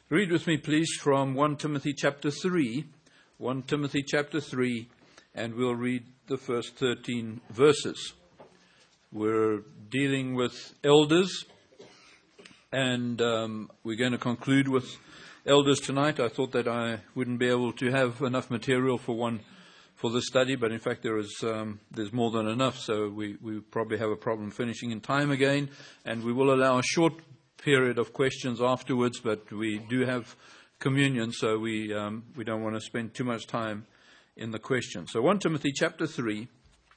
Read with me, please, from 1 Timothy chapter 3. 1 Timothy chapter 3, and we'll read the first 13 verses. We're dealing with elders, and we're going to conclude with elders tonight. I thought that I wouldn't be able to have enough material for the study, but in fact there's more than enough, so we probably have a problem finishing in time again, and we will allow a short period of questions afterwards, but we do have communion, so we don't want to spend too much time in the questions. So 1 Timothy chapter 3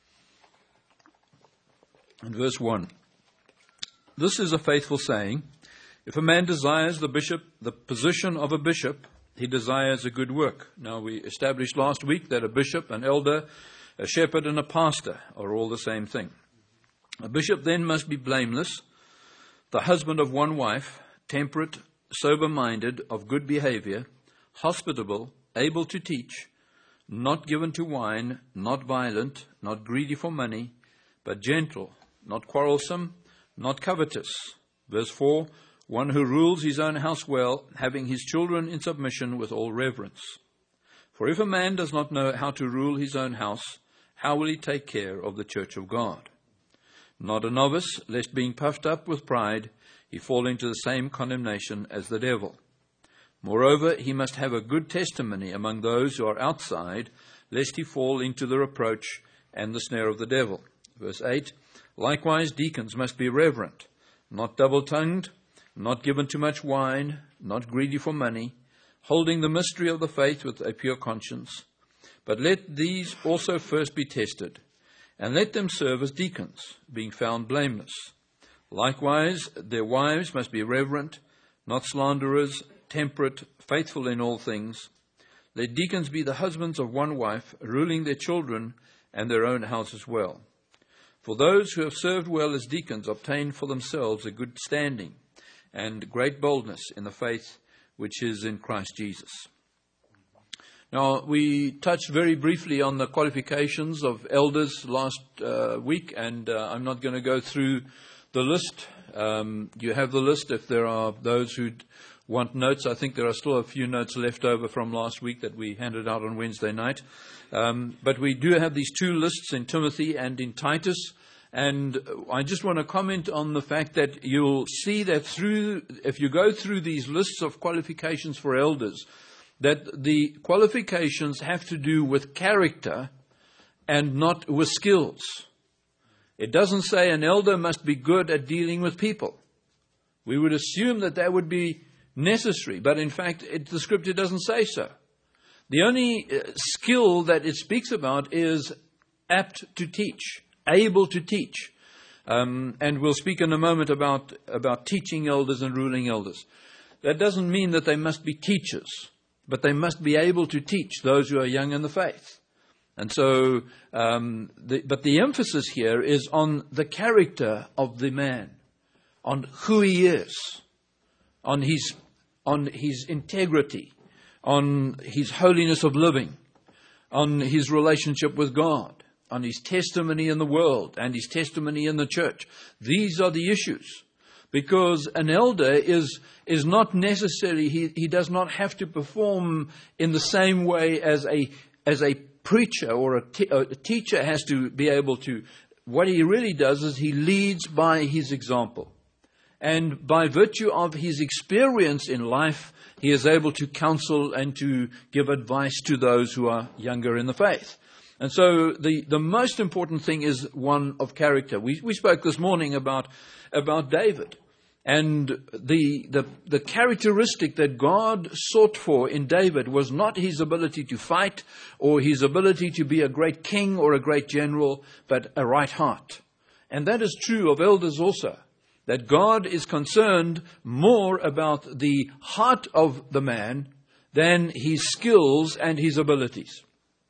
and verse 1. This is a faithful saying: if a man desires the position of a bishop, he desires a good work. Now, we established last week that a bishop, an elder, a shepherd, and a pastor are all the same thing. A bishop then must be blameless, the husband of one wife, temperate, sober-minded, of good behavior, hospitable, able to teach, not given to wine, not violent, not greedy for money, but gentle, not quarrelsome, not covetous. Verse 4, one who rules his own house well, having his children in submission with all reverence. For if a man does not know how to rule his own house, how will he take care of the church of God? Not a novice, lest being puffed up with pride, he fall into the same condemnation as the devil. Moreover, he must have a good testimony among those who are outside, lest he fall into the reproach and the snare of the devil. Verse 8, likewise deacons must be reverent, not double-tongued, not given to much wine, not greedy for money, holding the mystery of the faith with a pure conscience. But let these also first be tested, and let them serve as deacons, being found blameless. Likewise, their wives must be reverent, not slanderers, temperate, faithful in all things. Let deacons be the husbands of one wife, ruling their children and their own house as well. For those who have served well as deacons obtain for themselves a good standing and great boldness in the faith which is in Christ Jesus. Now, we touched very briefly on the qualifications of elders last week, and I'm not going to go through the list. You have the list. If there are those who want notes, I think there are still a few notes left over from last week that we handed out on Wednesday night. But we do have these two lists in Timothy and in Titus. And I just want to comment on the fact that you'll see that if you go through these lists of qualifications for elders, that the qualifications have to do with character and not with skills. It doesn't say an elder must be good at dealing with people. We would assume that would be necessary, but in fact, the scripture doesn't say so. The only skill that it speaks about is apt to teach, able to teach. And we'll speak in a moment about teaching elders and ruling elders. That doesn't mean that they must be teachers, but they must be able to teach those who are young in the faith. And so, but the emphasis here is on the character of the man, on who he is, on his integrity, on his holiness of living, on his relationship with God, on his testimony in the world and his testimony in the church. These are the issues. Because an elder is not necessarily, he does not have to perform in the same way as a preacher or a teacher has to be able to. What he really does is he leads by his example. And by virtue of his experience in life, he is able to counsel and to give advice to those who are younger in the faith. And so the most important thing is one of character. We spoke this morning about David. And the characteristic that God sought for in David was not his ability to fight or his ability to be a great king or a great general, but a right heart. And that is true of elders also, that God is concerned more about the heart of the man than his skills and his abilities.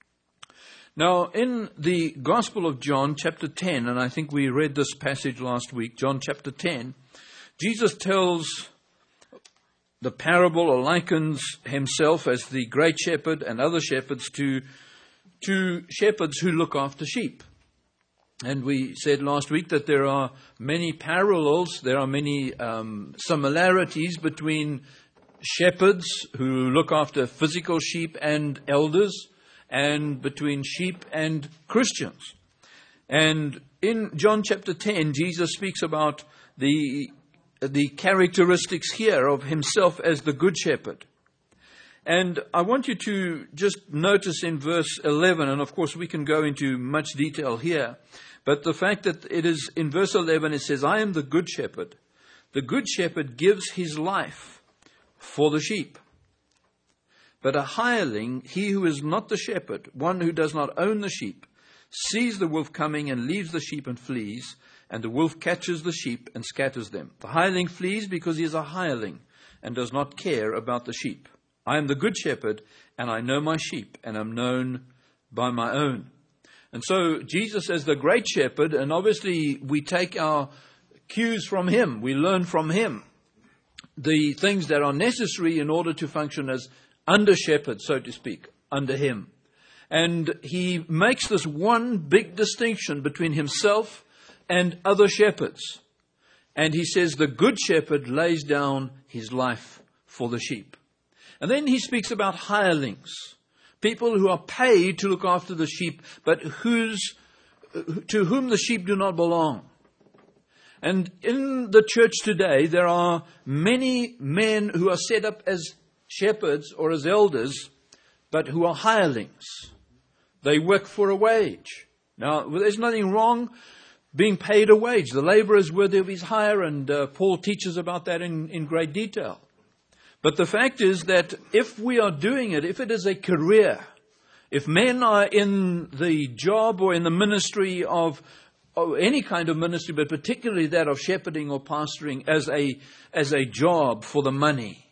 Now, in the Gospel of John, chapter 10, and I think we read this passage last week, John chapter 10, Jesus tells the parable or likens himself as the great shepherd and other shepherds to shepherds who look after sheep. And we said last week that there are many parallels, there are many similarities between shepherds who look after physical sheep and elders, and between sheep and Christians. And in John chapter 10, Jesus speaks about the characteristics here of himself as the good shepherd. And I want you to just notice in verse 11, and of course we can go into much detail here, but the fact that it is in verse 11, it says, I am the good shepherd. The good shepherd gives his life for the sheep. But a hireling, he who is not the shepherd, one who does not own the sheep, sees the wolf coming and leaves the sheep and flees, and the wolf catches the sheep and scatters them. The hireling flees because he is a hireling and does not care about the sheep. I am the good shepherd, and I know my sheep, and am known by my own. And so Jesus as the great shepherd, and obviously we take our cues from him, we learn from him the things that are necessary in order to function as under shepherd, so to speak, under him. And he makes this one big distinction between himself and other shepherds. And he says the good shepherd lays down his life for the sheep. And then he speaks about hirelings, people who are paid to look after the sheep, but to whom the sheep do not belong. And in the church today, there are many men who are set up as shepherds or as elders, but who are hirelings. They work for a wage. Now, there's nothing wrong being paid a wage. The laborer is worthy of his hire, and Paul teaches about that in great detail. But the fact is that if we are doing it, if it is a career, if men are in the job or in the ministry of any kind of ministry, but particularly that of shepherding or pastoring as a job for the money,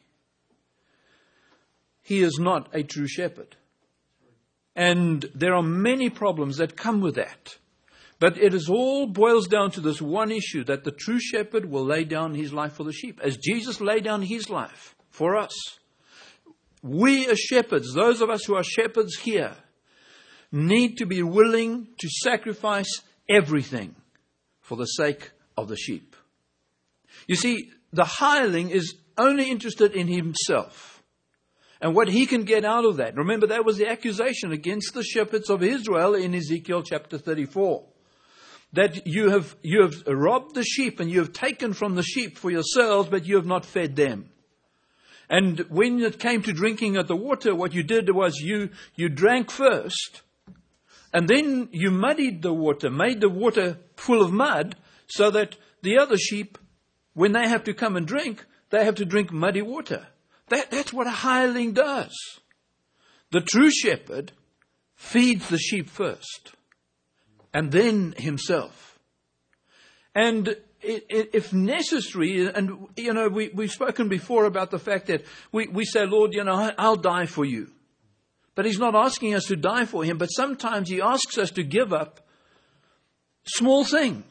he is not a true shepherd. And there are many problems that come with that. But it is all boils down to this one issue, that the true shepherd will lay down his life for the sheep, as Jesus laid down his life for us. We as shepherds, those of us who are shepherds here, need to be willing to sacrifice everything for the sake of the sheep. You see, the hireling is only interested in himself and what he can get out of that. Remember, that was the accusation against the shepherds of Israel in Ezekiel chapter 34. That you have robbed the sheep and you have taken from the sheep for yourselves, but you have not fed them. And when it came to drinking of the water, what you did was you drank first, and then you muddied the water, made the water full of mud, so that the other sheep, when they have to come and drink, they have to drink muddy water. That's what a hireling does. The true shepherd feeds the sheep first, and then himself. And if necessary, and we've spoken before about the fact that we say, Lord, I'll die for you. But he's not asking us to die for him, but sometimes he asks us to give up small things.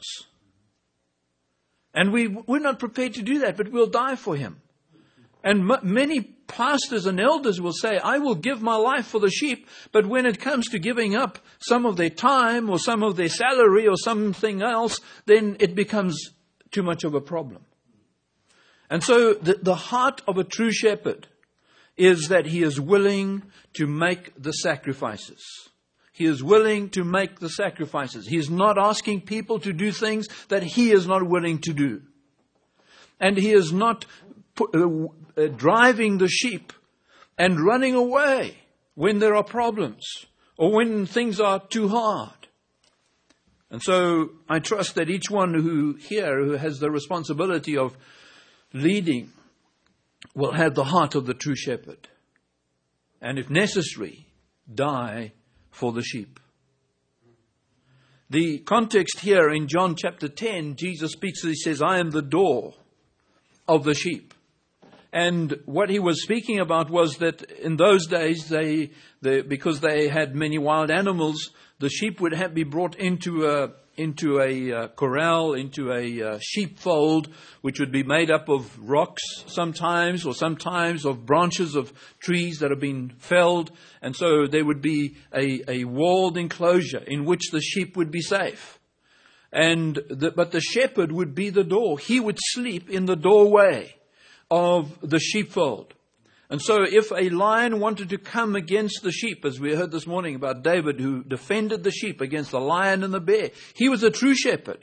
And we're not prepared to do that, but we'll die for him. And many pastors and elders will say, I will give my life for the sheep, but when it comes to giving up some of their time or some of their salary or something else, then it becomes too much of a problem. And so the heart of a true shepherd is that he is willing to make the sacrifices. He is willing to make the sacrifices. He is not asking people to do things that he is not willing to do. And he is not driving the sheep and running away when there are problems or when things are too hard. And so I trust that each one who has the responsibility of leading will have the heart of the true shepherd. And if necessary, die for the sheep. The context here in John chapter 10, Jesus speaks, he says, I am the door of the sheep. And what he was speaking about was that in those days, because they had many wild animals, the sheep would be brought into a corral, into a sheepfold, which would be made up of rocks sometimes, or sometimes of branches of trees that have been felled. And so there would be a walled enclosure in which the sheep would be safe. But the shepherd would be the door. He would sleep in the doorway of the sheepfold. And so if a lion wanted to come against the sheep, as we heard this morning about David who defended the sheep against the lion and the bear, he was a true shepherd.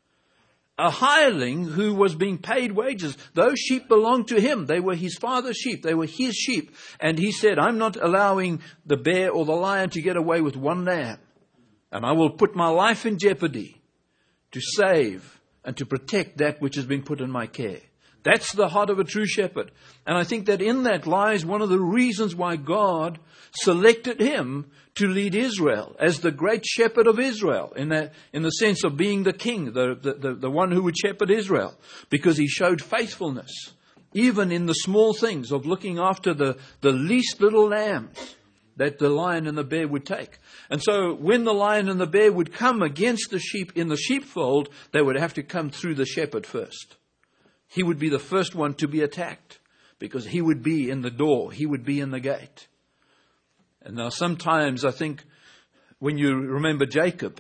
A hireling who was being paid wages. Those sheep belonged to him. They were his father's sheep. They were his sheep. And he said, I'm not allowing the bear or the lion to get away with one lamb. And I will put my life in jeopardy to save and to protect that which has been put in my care. That's the heart of a true shepherd. And I think that in that lies one of the reasons why God selected him to lead Israel as the great shepherd of Israel, in the sense of being the king, the one who would shepherd Israel, because he showed faithfulness, even in the small things of looking after the least little lambs that the lion and the bear would take. And so when the lion and the bear would come against the sheep in the sheepfold, they would have to come through the shepherd first. He would be the first one to be attacked because he would be in the door. He would be in the gate. And now sometimes I think when you remember Jacob,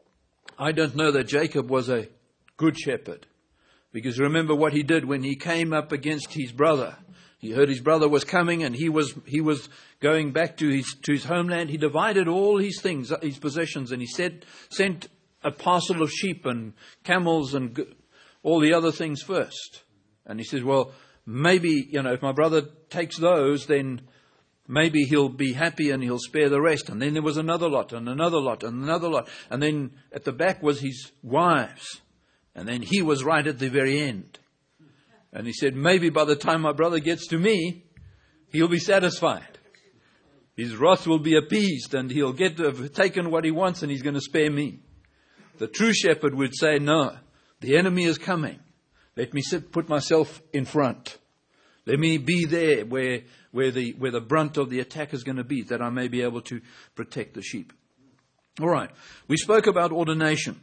I don't know that Jacob was a good shepherd, because remember what he did when he came up against his brother. He heard his brother was coming and he was going back to his homeland. He divided all his things, his possessions, and he sent a parcel of sheep and camels and all the other things first. And he says, well, maybe, if my brother takes those, then maybe he'll be happy and he'll spare the rest. And then there was another lot and another lot and another lot. And then at the back was his wives. And then he was right at the very end. And he said, maybe by the time my brother gets to me, he'll be satisfied. His wrath will be appeased and he'll get to have taken what he wants and he's going to spare me. The true shepherd would say, no, the enemy is coming. Let me put myself in front. Let me be there where the brunt of the attack is going to be, that I may be able to protect the sheep. All right. We spoke about ordination.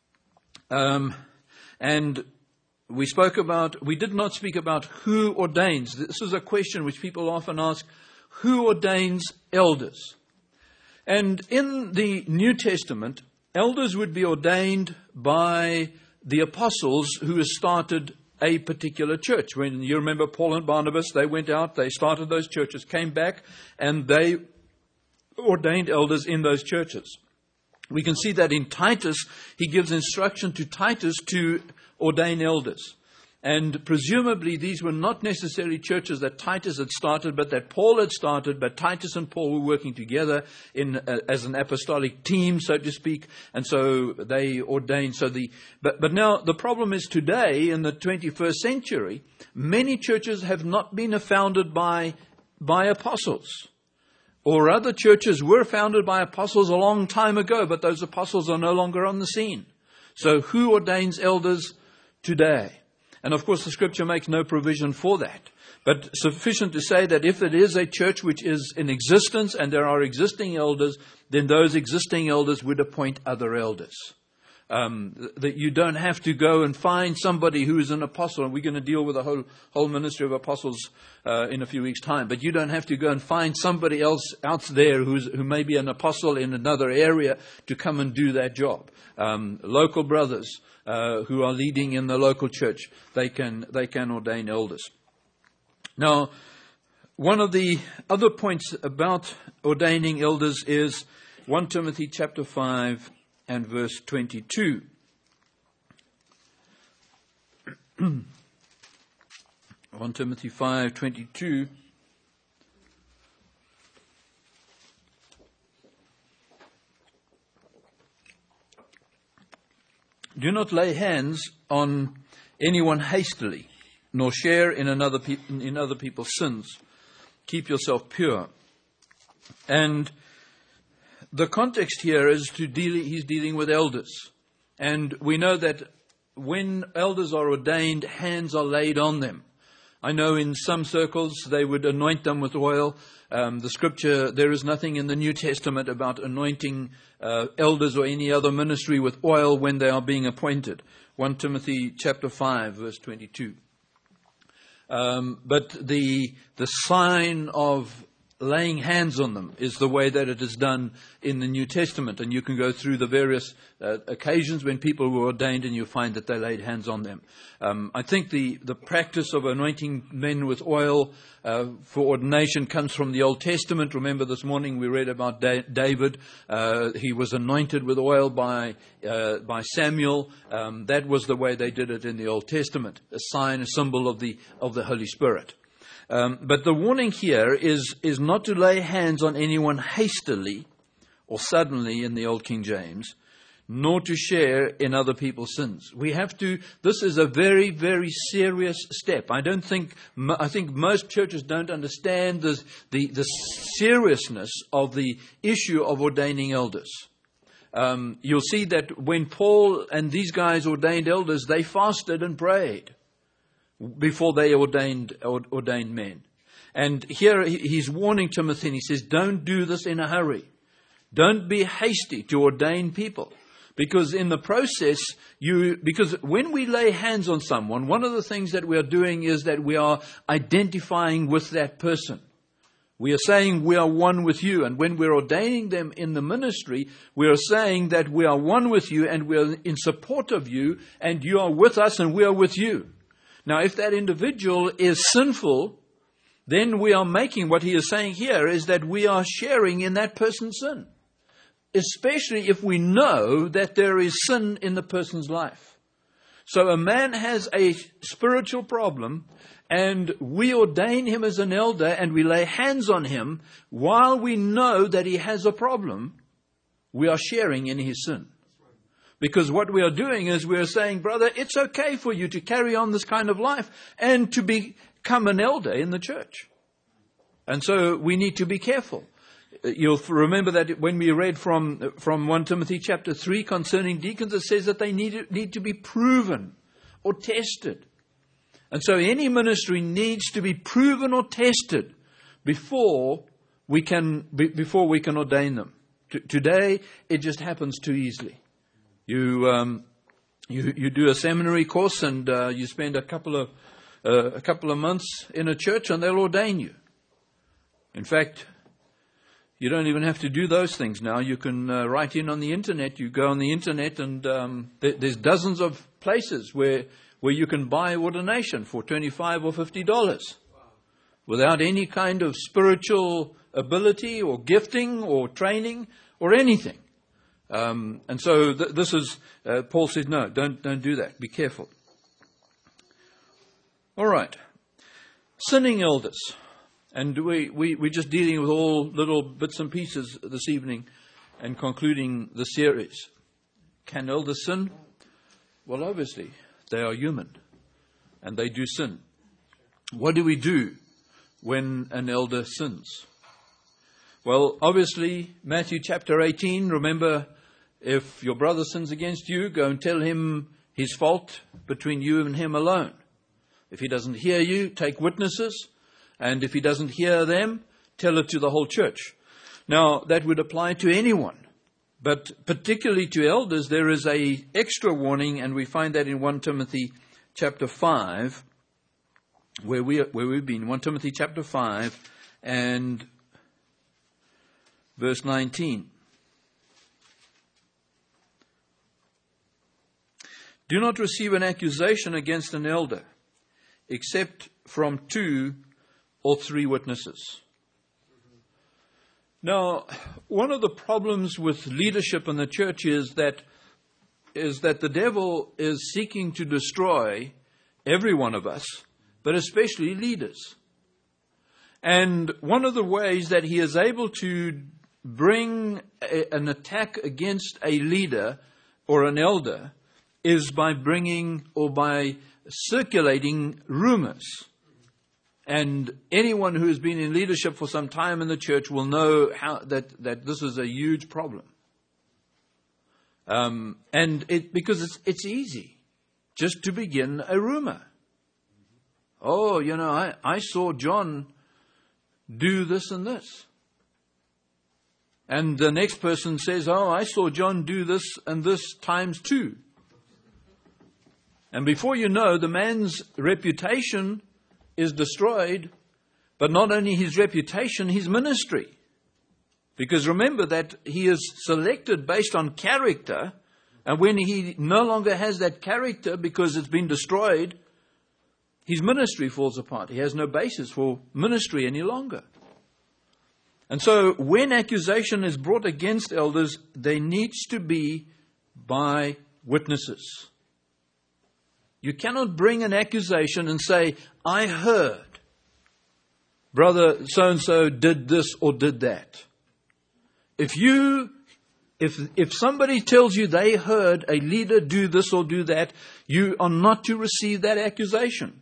And we did not speak about who ordains. This is a question which people often ask. Who ordains elders? And in the New Testament, elders would be ordained by the apostles who has started a particular church. When you remember Paul and Barnabas, they went out, they started those churches, came back, and they ordained elders in those churches. We can see that in Titus, he gives instruction to Titus to ordain elders. And presumably these were not necessarily churches that Titus had started, but that Paul had started, but Titus and Paul were working together as an apostolic team, so to speak, and so they ordained. But now the problem is today, in the 21st century, many churches have not been founded by apostles. Or other churches were founded by apostles a long time ago, but those apostles are no longer on the scene. So who ordains elders today? And of course the scripture makes no provision for that. But sufficient to say that if it is a church which is in existence and there are existing elders, then those existing elders would appoint other elders. That you don't have to go and find somebody who is an apostle, and we're going to deal with the whole ministry of apostles in a few weeks' time. But you don't have to go and find somebody else out there who may be an apostle in another area to come and do that job. Local brothers who are leading in the local church, they can ordain elders. Now, one of the other points about ordaining elders is 1 Timothy chapter 5 and verse 22. 1 Timothy 5:22. Do not lay hands on anyone hastily, nor share in other people's sins. Keep yourself pure. And the context here is he's dealing with elders. And we know that when elders are ordained, hands are laid on them. I know in some circles they would anoint them with oil. The scripture, there is nothing in the New Testament about anointing elders or any other ministry with oil when they are being appointed. 1 Timothy chapter 5, verse 22. But the sign of laying hands on them is the way that it is done in the New Testament. And you can go through the various occasions when people were ordained and you find that they laid hands on them. I think the practice of anointing men with oil for ordination comes from the Old Testament. Remember this morning we read about David. He was anointed with oil by Samuel. That was the way they did it in the Old Testament, a sign, a symbol of the Holy Spirit. But the warning here is not to lay hands on anyone hastily or suddenly in the Old King James, nor to share in other people's sins. This is a very, very serious step. I think most churches don't understand the seriousness of the issue of ordaining elders. You'll see that when Paul and these guys ordained elders, they fasted and prayed before they ordained men. And here he's warning Timothy, and he says, don't do this in a hurry. Don't be hasty to ordain people. Because in the process, because when we lay hands on someone, one of the things that we are doing is that we are identifying with that person. We are saying we are one with you. And when we're ordaining them in the ministry, we are saying that we are one with you and we are in support of you, and you are with us and we are with you. Now, if that individual is sinful, then we are making, what he is saying here is that we are sharing in that person's sin. Especially if we know that there is sin in the person's life. So a man has a spiritual problem, and we ordain him as an elder and we lay hands on him while we know that he has a problem. We are sharing in his sin. Because what we are doing is we are saying, brother, it's okay for you to carry on this kind of life and to become an elder in the church. And so we need to be careful. You'll remember that when we read from 1 Timothy chapter 3 concerning deacons, it says that they need to be proven or tested. And so any ministry needs to be proven or tested before we can ordain them. Today, it just happens too easily. You do a seminary course and you spend a couple of months in a church and they'll ordain you. In fact, you don't even have to do those things now. You can write in on the internet. You go on the internet and there's dozens of places where you can buy ordination for $25 or $50 without any kind of spiritual ability or gifting or training or anything. And so this is, Paul says, no, don't do that. Be careful. All right. Sinning elders. And we're just dealing with all little bits and pieces this evening and concluding the series. Can elders sin? Well, obviously, they are human and they do sin. What do we do when an elder sins? Well, obviously, Matthew chapter 18, remember, if your brother sins against you, go and tell him his fault between you and him alone. If he doesn't hear you, take witnesses. And if he doesn't hear them, tell it to the whole church. Now, that would apply to anyone. But particularly to elders, there is an extra warning, and we find that in 1 Timothy chapter 5, where we've been. 1 Timothy chapter 5 and verse 19. Do not receive an accusation against an elder, except from 2 or 3 witnesses. Now, one of the problems with leadership in the church is that the devil is seeking to destroy every one of us, but especially leaders. And one of the ways that he is able to bring an attack against a leader or an elder is by bringing or by circulating rumors. And anyone who has been in leadership for some time in the church will know that this is a huge problem. Because it's easy just to begin a rumor. Oh, I saw John do this and this. And the next person says, oh, I saw John do this and this times 2. And before you know, the man's reputation is destroyed, But not only his reputation, his ministry. Because remember that he is selected based on character, and when he no longer has that character because it's been destroyed, his ministry falls apart. He has no basis for ministry any longer. And so when accusation is brought against elders, there needs to be by witnesses. You cannot bring an accusation and say, I heard brother so-and-so did this or did that. If somebody tells you they heard a leader do this or do that, you are not to receive that accusation.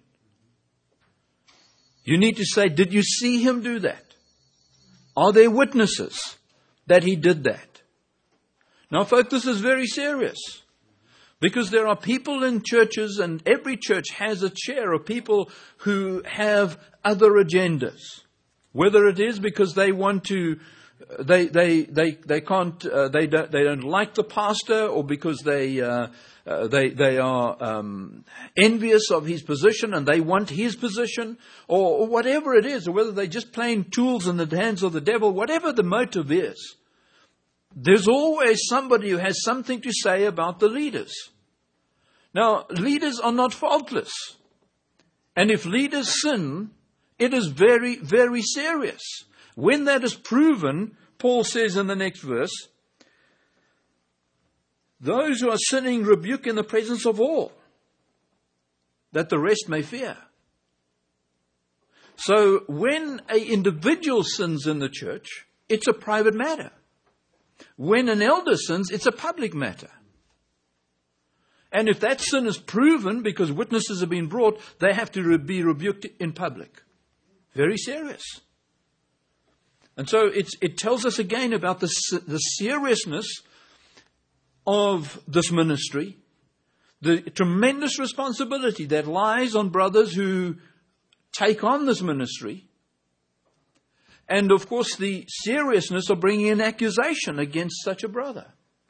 You need to say, did you see him do that? Are there witnesses that he did that? Now, folks, this is very serious. Because there are people in churches, and every church has a chair of people who have other agendas. Whether it is because they want to, they don't like the pastor, or because they are envious of his position and they want his position, or whatever it is, or whether they're just plain tools in the hands of the devil, whatever the motive is. There's always somebody who has something to say about the leaders. Now, leaders are not faultless. And if leaders sin, it is very, very serious. When that is proven, Paul says in the next verse, those who are sinning rebuke in the presence of all, that the rest may fear. So when an individual sins in the church, it's a private matter. When an elder sins, it's a public matter. And if that sin is proven because witnesses have been brought, they have to be rebuked in public. Very serious. And so it tells us again about the seriousness of this ministry, the tremendous responsibility that lies on brothers who take on this ministry, and of course the seriousness of bringing an accusation against such a brother.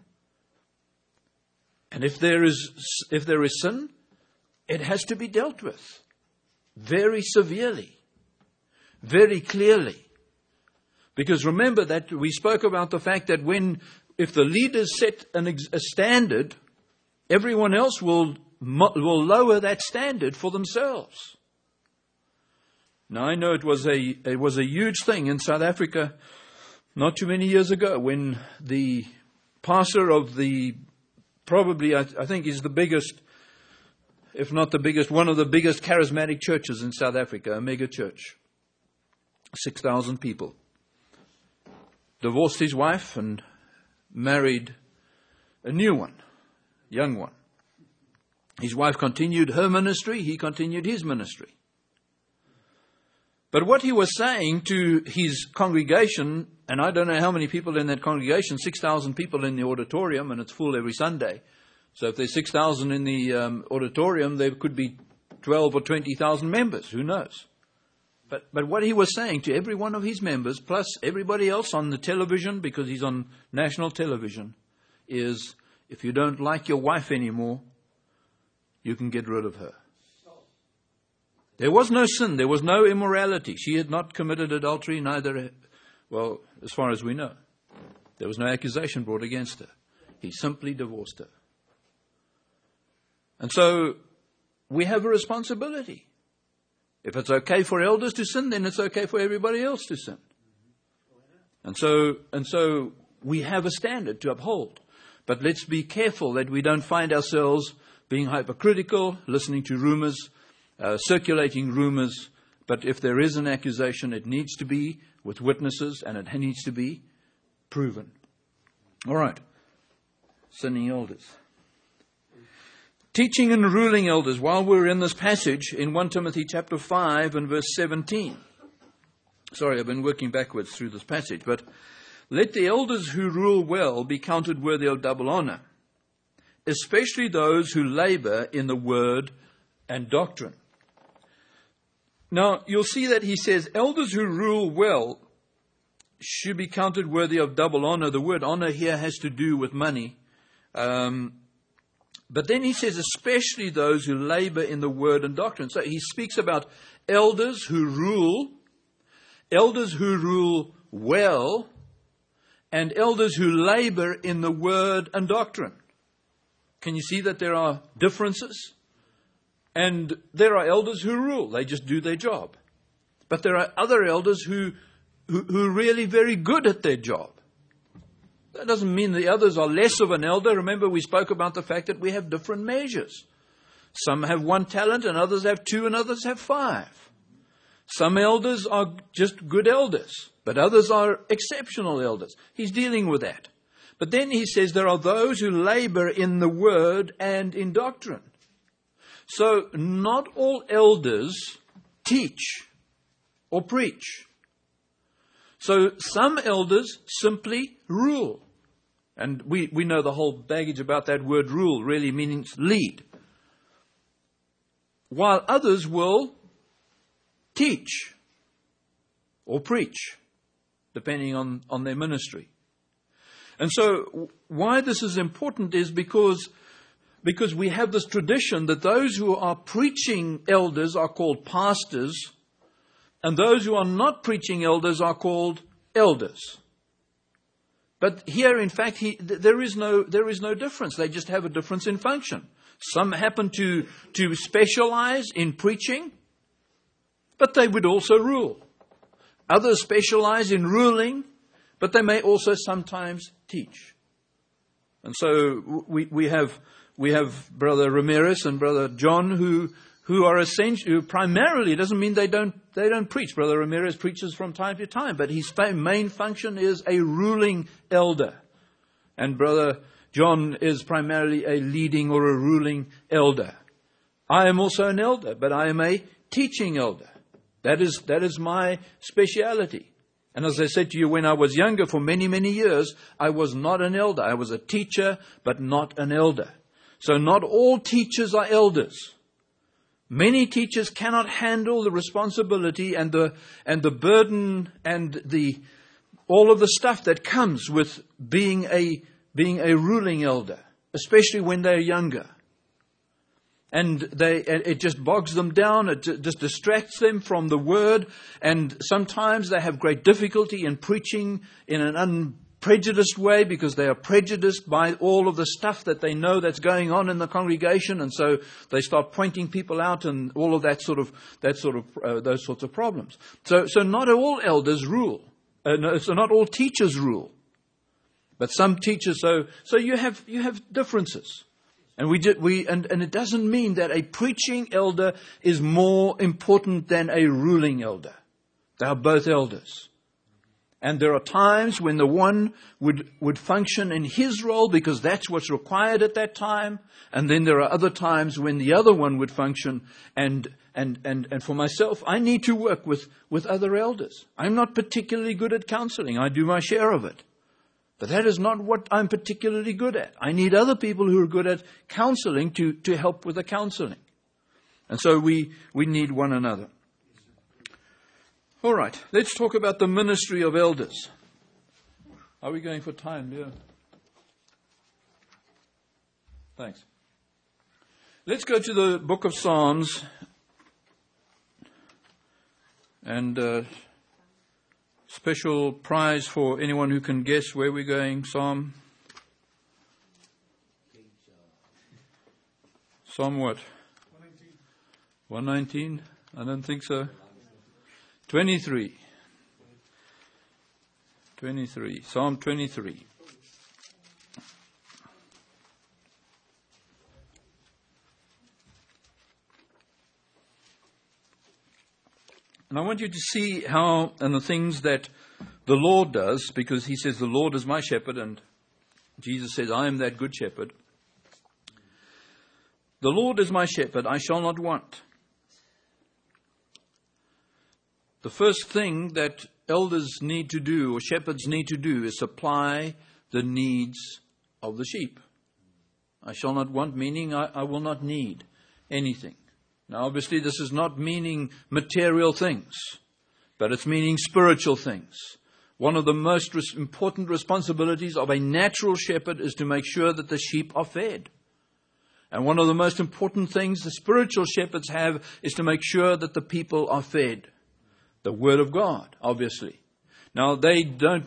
And if there is sin, it has to be dealt with very severely, very clearly. Because remember that we spoke about the fact that if the leaders set a standard, everyone else will lower that standard for themselves. Now I know it was a huge thing in South Africa not too many years ago when the pastor of probably I think is the biggest, if not the biggest, one of the biggest charismatic churches in South Africa, a mega church, 6,000 people, divorced his wife and married a new one, young one. His wife continued her ministry, he continued his ministry. But what he was saying to his congregation, and I don't know how many people in that congregation, 6,000 people in the auditorium, and it's full every Sunday. So if there's 6,000 in the auditorium, there could be 12 or 20,000 members, who knows. But what he was saying to every one of his members, plus everybody else on the television, because he's on national television, is if you don't like your wife anymore, you can get rid of her. There was no sin. There was no immorality. She had not committed adultery, neither, well, as far as we know. There was no accusation brought against her. He simply divorced her. And so we have a responsibility. If it's okay for elders to sin, then it's okay for everybody else to sin. And so we have a standard to uphold. But let's be careful that we don't find ourselves being hypercritical, listening to rumors, circulating rumors. But if there is an accusation, it needs to be with witnesses and it needs to be proven. All right. Sinning elders. Teaching and ruling elders. While we're in this passage in 1 Timothy chapter 5 and verse 17. Sorry, I've been working backwards through this passage. But let the elders who rule well be counted worthy of double honor, especially those who labor in the word and doctrine. Now, you'll see that he says elders who rule well should be counted worthy of double honor. The word honor here has to do with money. But then he says especially those who labor in the word and doctrine. So he speaks about elders who rule, elders who rule well, and elders who labor in the word and doctrine. Can you see that there are differences? And there are elders who rule. They just do their job. But there are other elders who are really very good at their job. That doesn't mean the others are less of an elder. Remember, we spoke about the fact that we have different measures. Some have 1 talent, and others have 2, and others have 5. Some elders are just good elders, but others are exceptional elders. He's dealing with that. But then he says there are those who labor in the word and in doctrine. So not all elders teach or preach. So some elders simply rule. And we know the whole baggage about that word rule really means lead. While others will teach or preach, depending on their ministry. And so why this is important is because we have this tradition that those who are preaching elders are called pastors, and those who are not preaching elders are called elders. But here, in fact, there is no difference. They just have a difference in function. Some happen to specialize in preaching, but they would also rule. Others specialize in ruling, but they may also sometimes teach. And so we have Brother Ramirez and Brother John who are essentially, who primarily, doesn't mean they don't preach. Brother Ramirez preaches from time to time, but his main function is a ruling elder. And Brother John is primarily a leading or a ruling elder. I am also an elder, but I am a teaching elder. That is my speciality. And as I said to you, when I was younger, for many, many years, I was not an elder. I was a teacher, but not an elder. So not all teachers are elders. Many teachers cannot handle the responsibility and the burden and all of the stuff that comes with being a ruling elder, especially when they're younger. And it just bogs them down. It just distracts them from the word. And sometimes they have great difficulty in preaching in an unprejudiced way because they are prejudiced by all of the stuff that they know that's going on in the congregation. And so they start pointing people out and all of those sorts of problems. So not all elders rule. So not all teachers rule. But some teachers, so you have differences. And and it doesn't mean that a preaching elder is more important than a ruling elder. They are both elders. And there are times when the one would function in his role because that's what's required at that time. And then there are other times when the other one would function. And for myself, I need to work with other elders. I'm not particularly good at counseling. I do my share of it. But that is not what I'm particularly good at. I need other people who are good at counseling to help with the counseling. And so we need one another. All right, let's talk about the ministry of elders. Are we going for time? Yeah. Thanks. Let's go to the book of Psalms. And special prize for anyone who can guess where we're going. Psalm what? 119? I don't think so. 23. Psalm 23. And I want you to see how, and the things that the Lord does, because he says, the Lord is my shepherd, and Jesus says, I am that good shepherd. The Lord is my shepherd, I shall not want. The first thing that elders need to do, or shepherds need to do, is supply the needs of the sheep. I shall not want, meaning I will not need anything. Now, obviously, this is not meaning material things, but it's meaning spiritual things. One of the most important responsibilities of a natural shepherd is to make sure that the sheep are fed. And one of the most important things the spiritual shepherds have is to make sure that the people are fed. The Word of God, obviously. Now, they don't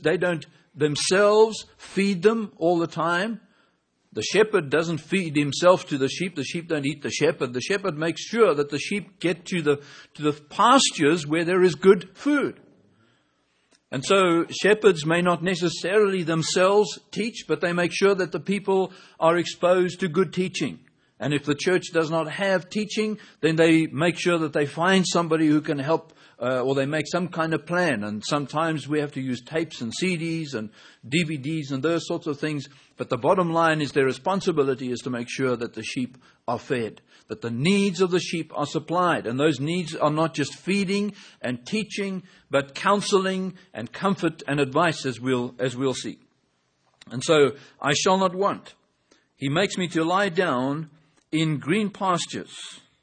themselves feed them all the time. The shepherd doesn't feed himself to the sheep. The sheep don't eat the shepherd. The shepherd makes sure that the sheep get to the pastures where there is good food. And so shepherds may not necessarily themselves teach, but they make sure that the people are exposed to good teaching. And if the church does not have teaching, then they make sure that they find somebody who can help, or they make some kind of plan. And sometimes we have to use tapes and CDs and DVDs and those sorts of things. But the bottom line is their responsibility is to make sure that the sheep are fed, that the needs of the sheep are supplied. And those needs are not just feeding and teaching, but counseling and comfort and advice, as we'll see. And so I shall not want. He makes me to lie down in green pastures.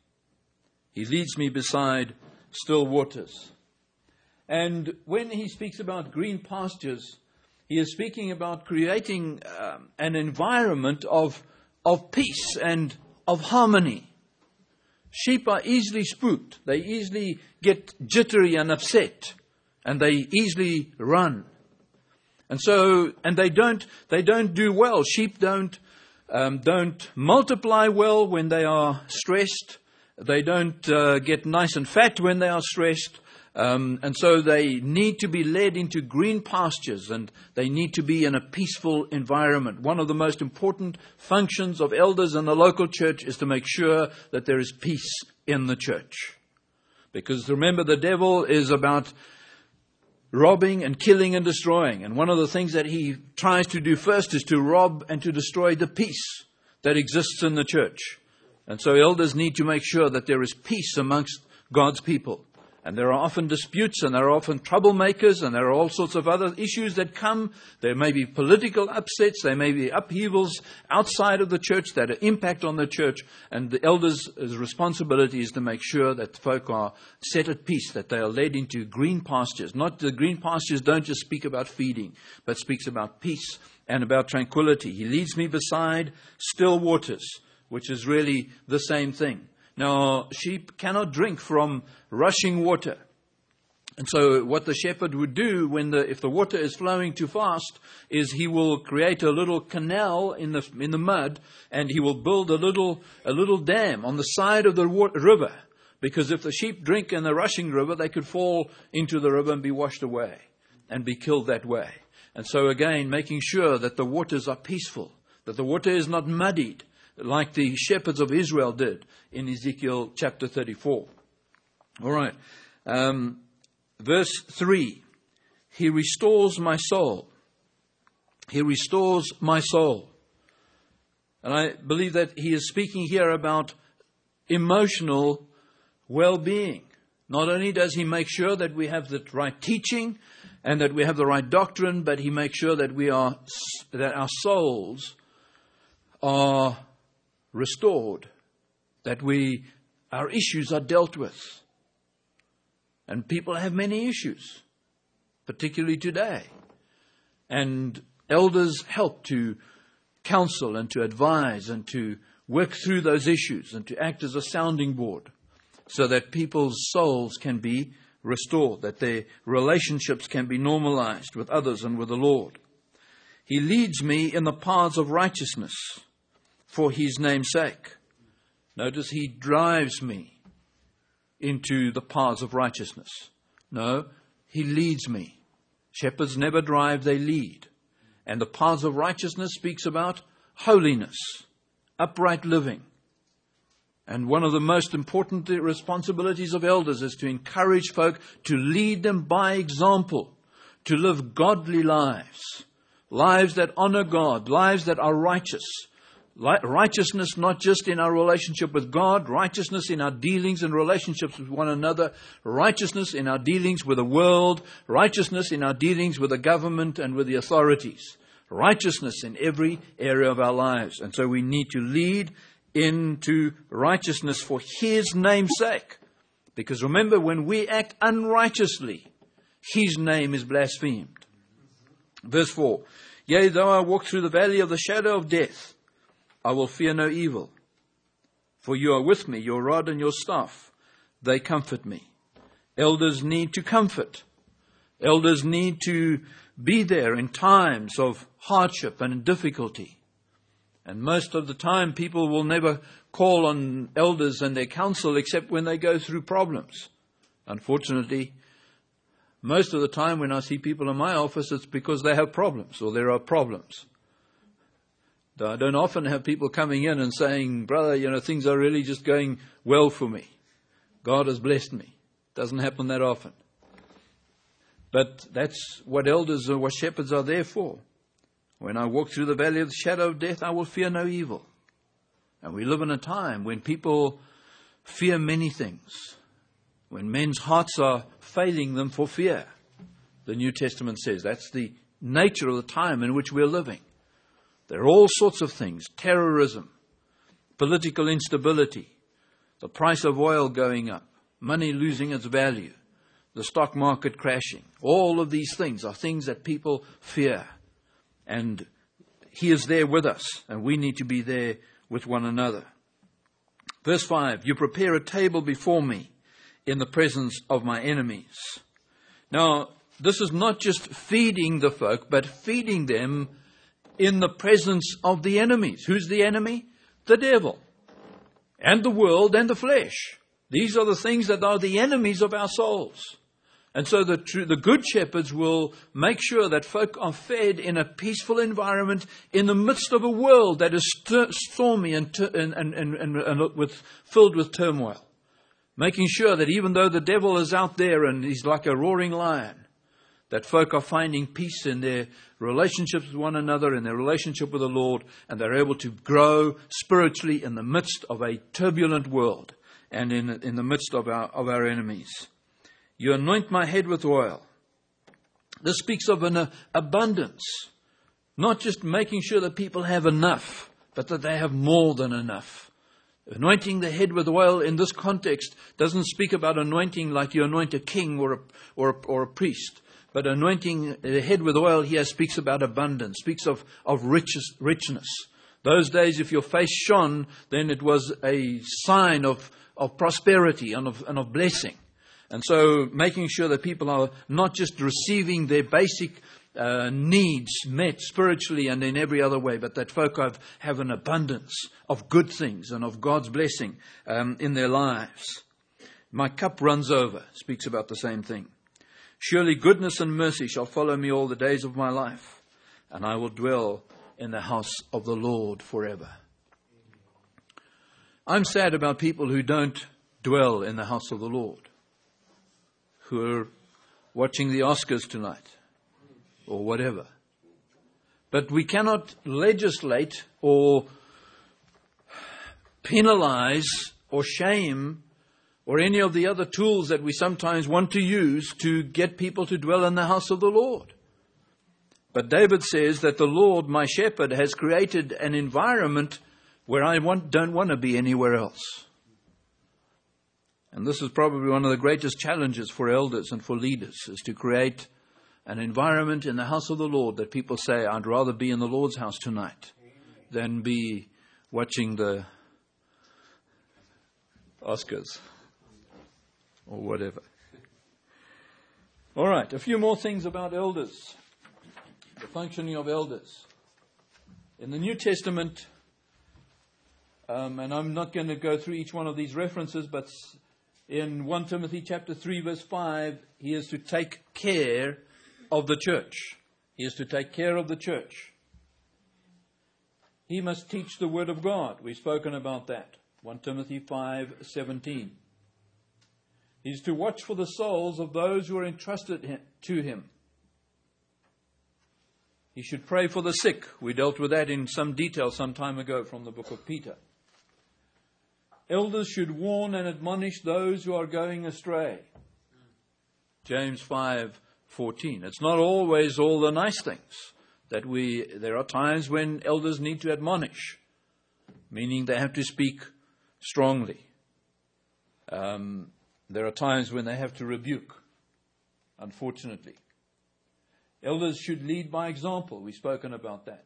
He leads me beside still waters. And when he speaks about green pastures, he is speaking about creating an environment of peace and of harmony. Sheep are easily spooked. They easily get jittery and upset. And they easily run. And so, and they don't do well. Sheep don't multiply well when they are stressed. They don't get nice and fat when they are stressed. And so they need to be led into green pastures, and they need to be in a peaceful environment. One of the most important functions of elders in the local church is to make sure that there is peace in the church. Because remember, the devil is about robbing and killing and destroying. And one of the things that he tries to do first is to rob and to destroy the peace that exists in the church. And so elders need to make sure that there is peace amongst God's people. And there are often disputes, and there are often troublemakers, and there are all sorts of other issues that come. There may be political upsets, there may be upheavals outside of the church that impact on the church. And the elders' responsibility is to make sure that folk are set at peace, that they are led into green pastures. Not the green pastures don't just speak about feeding, but speaks about peace and about tranquility. He leads me beside still waters, which is really the same thing. Now, sheep cannot drink from rushing water. And so what the shepherd would do if the water is flowing too fast is he will create a little canal in the mud, and he will build a little dam on the side of the river. Because if the sheep drink in the rushing river, they could fall into the river and be washed away and be killed that way. And so again, making sure that the waters are peaceful, that the water is not muddied, like the shepherds of Israel did in Ezekiel chapter 34. All right. Verse 3. He restores my soul. He restores my soul. And I believe that he is speaking here about emotional well-being. Not only does he make sure that we have the right teaching and that we have the right doctrine, but he makes sure that that our souls are restored, that our issues are dealt with. And people have many issues, particularly today. And elders help to counsel and to advise and to work through those issues and to act as a sounding board so that people's souls can be restored, that their relationships can be normalized with others and with the Lord. He leads me in the paths of righteousness for his name's sake. Notice he drives me into the paths of righteousness. No, he leads me. Shepherds never drive, they lead. And the paths of righteousness speaks about holiness, upright living. And one of the most important responsibilities of elders is to encourage folk to lead them by example, to live godly lives, lives that honor God, lives that are righteous. Righteousness not just in our relationship with God, righteousness in our dealings and relationships with one another, righteousness in our dealings with the world, righteousness in our dealings with the government and with the authorities, righteousness in every area of our lives. And so we need to lead into righteousness for his name's sake. Because remember, when we act unrighteously, his name is blasphemed. Verse 4, yea, though I walk through the valley of the shadow of death, I will fear no evil, for you are with me, your rod and your staff, they comfort me. Elders need to comfort. Elders need to be there in times of hardship and difficulty. And most of the time, people will never call on elders and their counsel except when they go through problems. Unfortunately, most of the time when I see people in my office, it's because they have problems or there are problems. I don't often have people coming in and saying, brother, things are really just going well for me. God has blessed me. Doesn't happen that often. But that's what elders or what shepherds are there for. When I walk through the valley of the shadow of death, I will fear no evil. And we live in a time when people fear many things. When men's hearts are failing them for fear. The New Testament says that's the nature of the time in which we're living. There are all sorts of things. Terrorism, political instability, the price of oil going up, money losing its value, the stock market crashing. All of these things are things that people fear. And He is there with us, and we need to be there with one another. Verse 5, you prepare a table before me in the presence of my enemies. Now, this is not just feeding the folk, but feeding them in the presence of the enemies. Who's the enemy? The devil, and the world, and the flesh. These are the things that are the enemies of our souls. And so the good shepherds will make sure that folk are fed in a peaceful environment in the midst of a world that is stormy and filled with turmoil. Making sure that even though the devil is out there and he's like a roaring lion, that folk are finding peace in their relationships with one another, in their relationship with the Lord, and they're able to grow spiritually in the midst of a turbulent world and in the midst of our enemies. You anoint my head with oil. This speaks of an abundance, not just making sure that people have enough, but that they have more than enough. Anointing the head with oil in this context doesn't speak about anointing like you anoint a king or a priest. But anointing the head with oil here speaks about abundance, speaks of richness. Those days, if your face shone, then it was a sign of prosperity and of blessing. And so making sure that people are not just receiving their basic needs met spiritually and in every other way, but that folk have an abundance of good things and of God's blessing in their lives. My cup runs over, speaks about the same thing. Surely goodness and mercy shall follow me all the days of my life, and I will dwell in the house of the Lord forever. I'm sad about people who don't dwell in the house of the Lord, who are watching the Oscars tonight, or whatever. But we cannot legislate or penalize or shame or any of the other tools that we sometimes want to use to get people to dwell in the house of the Lord. But David says that the Lord, my shepherd, has created an environment where I don't want to be anywhere else. And this is probably one of the greatest challenges for elders and for leaders, is to create an environment in the house of the Lord that people say, I'd rather be in the Lord's house tonight than be watching the Oscars or whatever. All right, a few more things about elders, the functioning of elders. In the New Testament, and I'm not going to go through each one of these references, but in 1 Timothy chapter 3, verse 5, he is to take care of the church. He is to take care of the church. He must teach the word of God. We've spoken about that. 1 Timothy 5:17. He's to watch for the souls of those who are entrusted to him. He should pray for the sick. We dealt with that in some detail some time ago from the book of Peter. Elders should warn and admonish those who are going astray. James 5:14. It's not always all the nice things there are times when elders need to admonish, meaning they have to speak strongly. There are times when they have to rebuke, unfortunately. Elders should lead by example. We've spoken about that.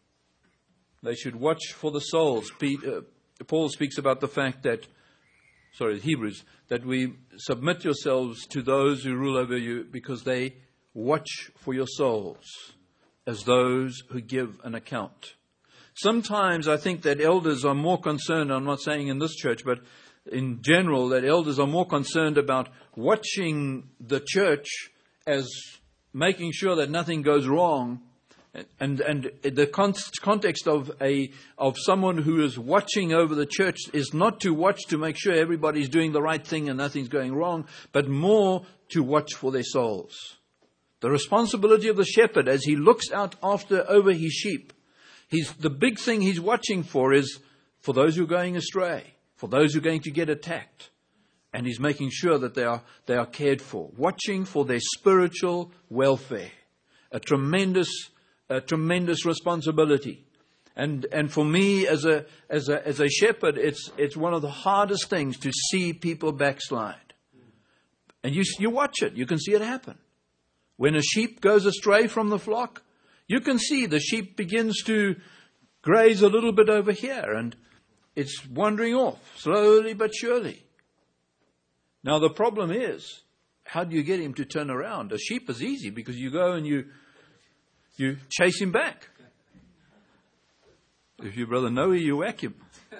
They should watch for the souls. Paul speaks about the fact that Hebrews, that we submit yourselves to those who rule over you because they watch for your souls as those who give an account. Sometimes I think that elders are more concerned, I'm not saying in this church, but in general, that elders are more concerned about watching the church as making sure that nothing goes wrong. And the context of someone who is watching over the church is not to watch to make sure everybody's doing the right thing and nothing's going wrong, but more to watch for their souls. The responsibility of the shepherd as he looks out over his sheep, the big thing he's watching for is for those who are going astray, for those who are going to get attacked. And he's making sure that they are cared for, watching for their spiritual welfare. A tremendous responsibility. And for me as a shepherd, it's one of the hardest things to see people backslide. And you watch it, you can see it happen. When a sheep goes astray from the flock, you can see the sheep begins to graze a little bit over here and it's wandering off slowly but surely. Now the problem is, how do you get him to turn around? A sheep is easy because you go and you chase him back. If your brother knows you whack him.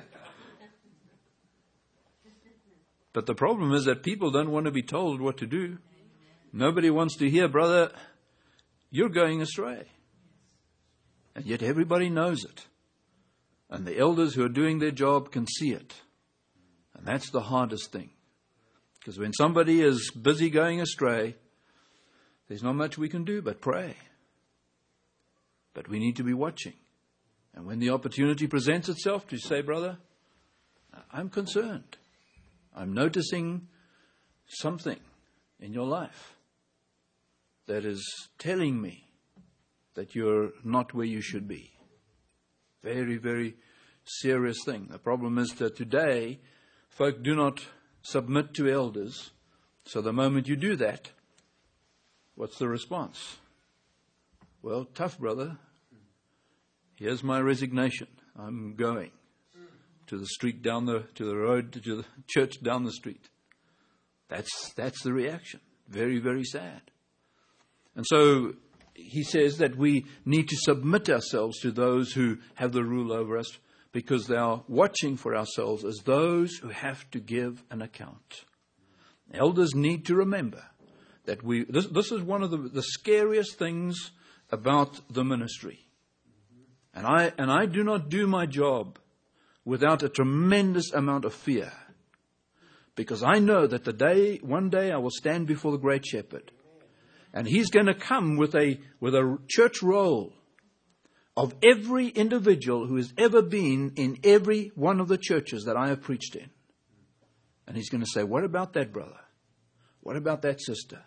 But the problem is that people don't want to be told what to do. Nobody wants to hear, brother, you're going astray. And yet everybody knows it. And the elders who are doing their job can see it. And that's the hardest thing. Because when somebody is busy going astray, there's not much we can do but pray. But we need to be watching. And when the opportunity presents itself to say, brother, I'm concerned. I'm noticing something in your life that is telling me that you're not where you should be. Very, very serious thing. The problem is that today, folk do not submit to elders. So the moment you do that, what's the response? Well, tough, brother. Here's my resignation. I'm going to the street to the road, to the church down the street. That's the reaction. Very, very sad. And so he says that we need to submit ourselves to those who have the rule over us because they are watching for ourselves as those who have to give an account. Elders need to remember that this is one of the scariest things about the ministry. And I do not do my job without a tremendous amount of fear. Because I know that one day I will stand before the great shepherd. And he's going to come with a church roll of every individual who has ever been in every one of the churches that I have preached in. And he's going to say, what about that brother? What about that sister?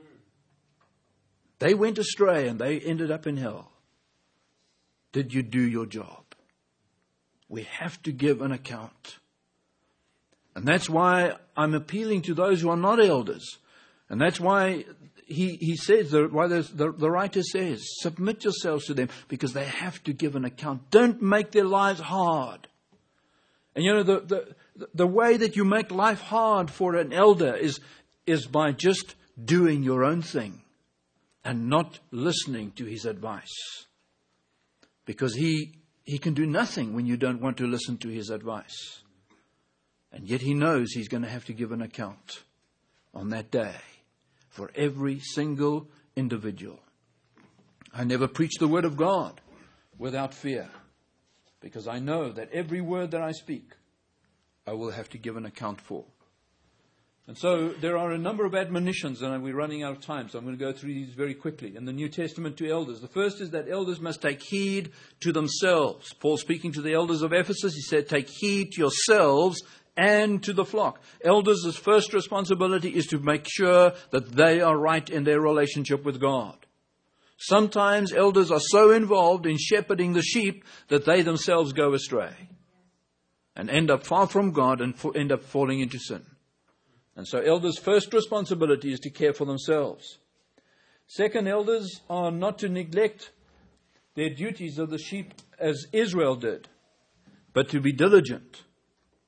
They went astray and they ended up in hell. Did you do your job? We have to give an account. And that's why I'm appealing to those who are not elders. And that's why he says, the writer says, submit yourselves to them because they have to give an account. Don't make their lives hard. And you know, the way that you make life hard for an elder is by just doing your own thing and not listening to his advice. Because he can do nothing when you don't want to listen to his advice. And yet he knows he's going to have to give an account on that day for every single individual. I never preach the word of God without fear, because I know that every word that I speak, I will have to give an account for. And so there are a number of admonitions, and we're running out of time, so I'm going to go through these very quickly. In the New Testament to elders, the first is that elders must take heed to themselves. Paul, speaking to the elders of Ephesus, he said, take heed to yourselves and to the flock. Elders' first responsibility is to make sure that they are right in their relationship with God. Sometimes elders are so involved in shepherding the sheep that they themselves go astray and end up far from God and end up falling into sin. And so elders' first responsibility is to care for themselves. Second, elders are not to neglect their duties of the sheep as Israel did, but to be diligent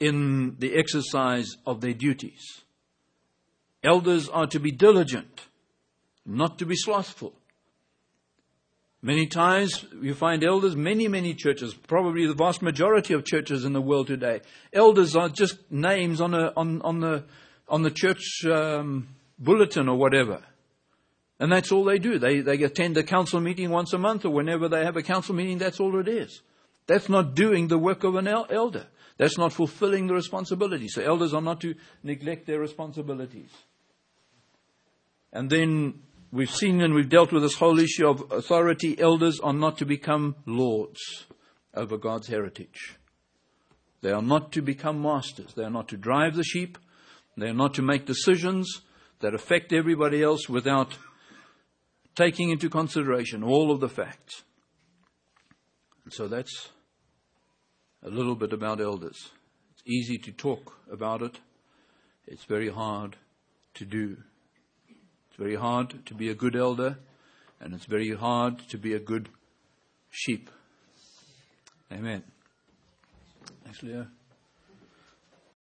in the exercise of their duties. Elders are to be diligent, not to be slothful. Many times you find elders, many churches, probably the vast majority of churches in the world today, elders are just names on the church bulletin or whatever. And that's all they do. They attend a council meeting once a month, or whenever they have a council meeting, that's all it is. That's not doing the work of an elder. That's not fulfilling the responsibility. So elders are not to neglect their responsibilities. And then we've seen and we've dealt with this whole issue of authority. Elders are not to become lords over God's heritage. They are not to become masters. They are not to drive the sheep. They are not to make decisions that affect everybody else without taking into consideration all of the facts. And so that's a little bit about elders. It's easy to talk about it. It's very hard to do. It's very hard to be a good elder, and it's very hard to be a good sheep. Amen. Thanks, Leo.